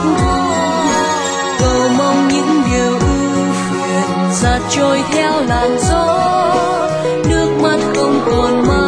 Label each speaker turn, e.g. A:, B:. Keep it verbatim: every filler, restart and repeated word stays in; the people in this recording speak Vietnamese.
A: cầu mong những điều ưu phiền giạt trôi theo làn gió, nước mắt không còn mãi.